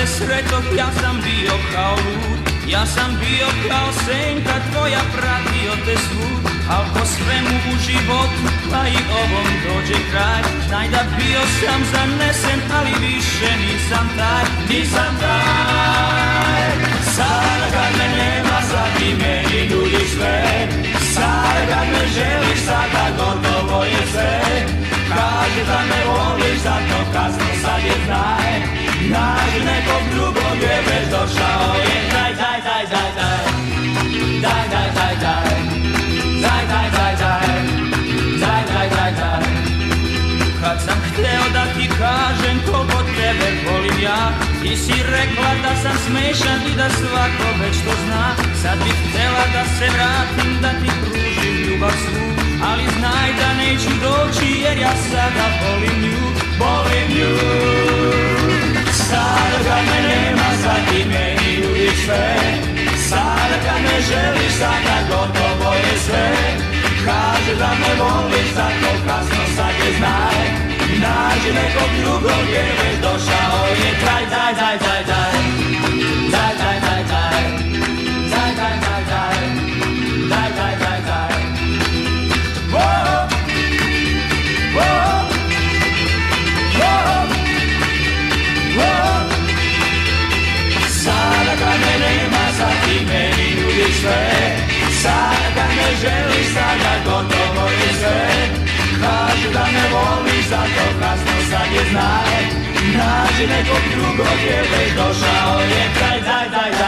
te sretog, ja sam bio kao lud. Ja sam bio kao senka tvoja, pratio te svud. Al po svemu u životu, pa i ovom dođe kraj. Znaj da bio sam zanesen, ali više nisam taj. Nisam taj. Sada kad me nema, sad ti meni nudiš sve. Sada kad me želiš, sada gotovo je sve. Kaži da me voliš, zato kasno sad je znaj. Nađi nekog drugog je već došao je kraj. Daj, daj, daj, daj. Daj, daj, daj, daj. Daj, daj, daj, daj. Daj, daj, daj, daj. Kad sam hteo da ti kažem koliko tebe volim ja, ti si rekla da sam smešan i da svako već to zna. Sad bih htela da se vratim, da ti pružim ljubav svu, ali znaj da neću doći jer ja sada volim nju. Volim nju. Sada kad me nema, sad ti meni nudiš sve. Sada kad me želiš, sada gotovo je sve. Kaže da me voliš, zato kasno sad je znaj. Nađi nekog drugog jer već došao je kraj. Daj, daj, daj, daj. Daj, daj, daj, daj. Daj, daj, daj, daj. Daj, daj, daj, daj. Whoa, whoa, whoa, whoa. Sada kad me nema, sad ti meni nudiš sve. Sada kad me želiš, sada gotovo je sve. Kažu da me voliš, zato kasno sad je znaj. Nađi nekog drugog jer već došao je kraj. Daj, daj, daj.